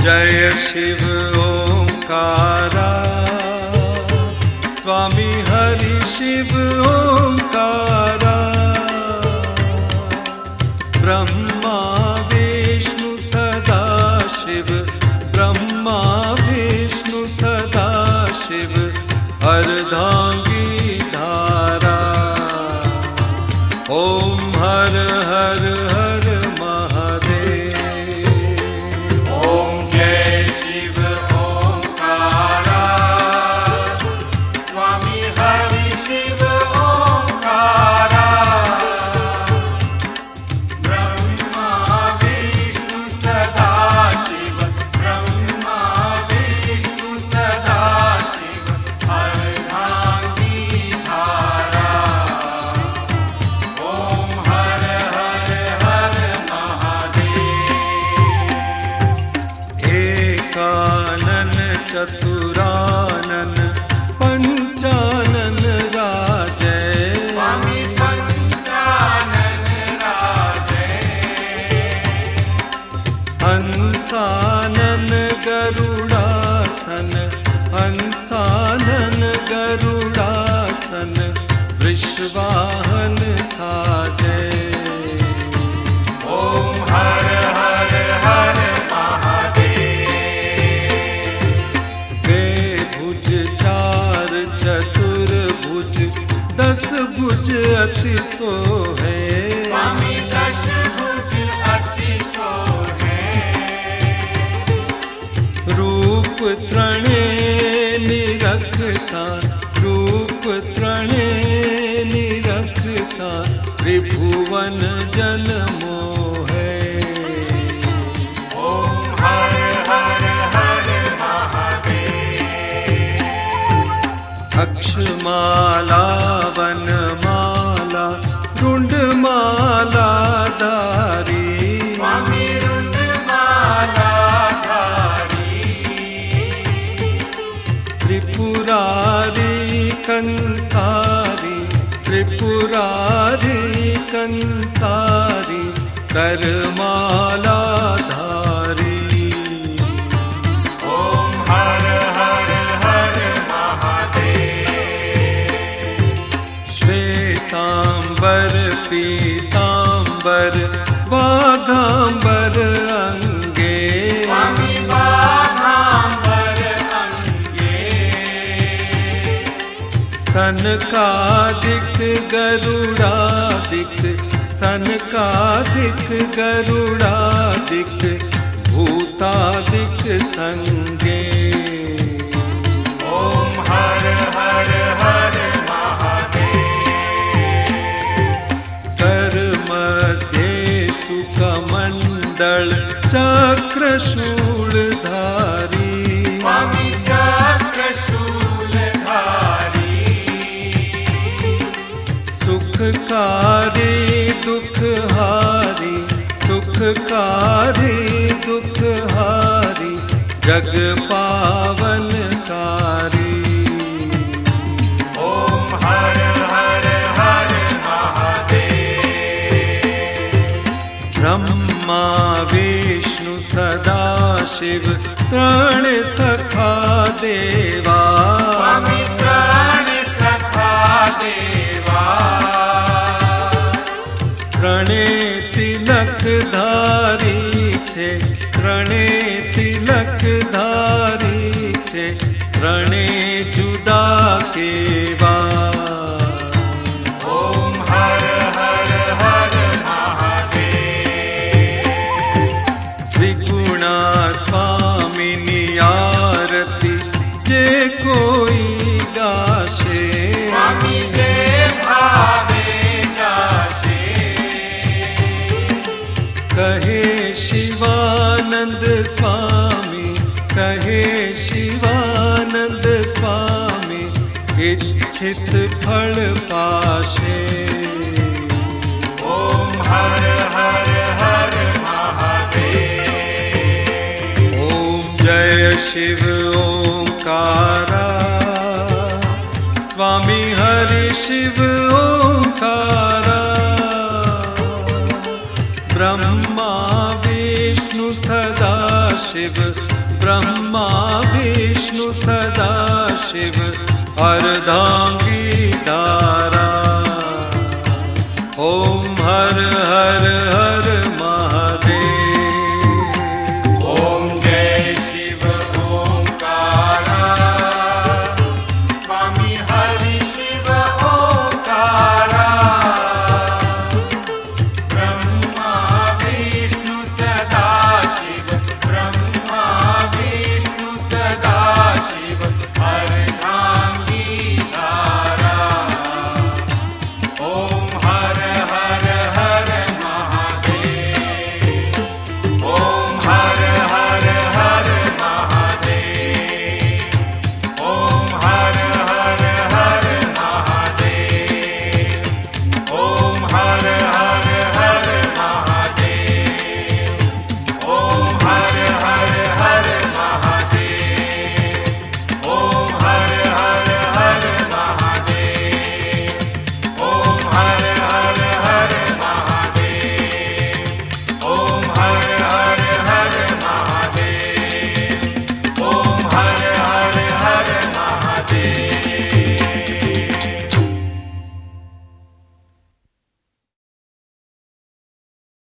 जय शिव ओंकारा, स्वामी हरि शिव ओंकारा। ब्रह्मा विष्णु सदा शिव, ब्रह्मा विष्णु सदा शिव, अर्धांगी धारा। ओम हर हर हर महादेव। ओम जय शिव ओंकारा, स्वामी हरि शिव ओंकारा। ब्रह्मा विष्णु सदा शिव, ब्रह्मा विष्णु सदा शिव, अर्धांगी धारा। ओम हर हर हर महादेव। एकानन चतुरानन पंचानन राजय, स्वामी पंचानन राजय। हंसानन गरुड़ासन, हंसानन गरुड़ासन, वृषवाहन साजय। ओम हर हर हर महादेव। वे भुज चार चतुर्भुज, 10 भुज अति सोहे। स्वामी दश भुज अति सोहे। रूप त्रणे निरखता, रूप त्रणे निरखता, त्रिभुवन जन मोहे। ओम हर हर हर महादेव। अक्षमाला वनमाला, रुंडमाला धारी। स्वामी रुंडमाला धारी। त्रिपुरारी कंसारी, त्रिपुरारी कंसारी, करमाला धारी। ओम हर हर हर महादेव। श्वेतांबर पीतांबर, वाघांबर अंगे। स्वामी बाघांबर अंगे। सनकादिक गरुड़ादिक, सनकादिक गरुड़ादिक, भूतादिक संगे। ओम हर हर हर महादेव। कर मध्ये सुकमंडल चक्र शूलधारी। स्वामी चक्र शूलधारी। सुखकारी दुखहारी, सुखकारी दुखहारी, जग पावनकारी। ओम हर हर हर महादेव। ब्रह्मा विष्णु सदा शिव, त्राण सखा देवा। स्वामी प्राण सखा देवा। त्रणे तिलक धारी छे, त्रणे तिलक धारी छे, त्रणे जुदा केवा। ओम हर हर हर महादेव। त्रिगुणा स्वामिनी आरती, जे कोई गाशे। स्वामी जय भावे गाशे। कहे शिवानंद स्वामी, कहे शिवानंद स्वामी, इच्छित फल पाशे। ओम हर हर हर महादेव। ओम जय शिव ओंकारा, स्वामी हरि शिव ओंकारा। ब्रह्मा विष्णु सदा शिव ब्रह्मा विष्णु सदा शिव अर्धांगी धारा। ओम हर हर हर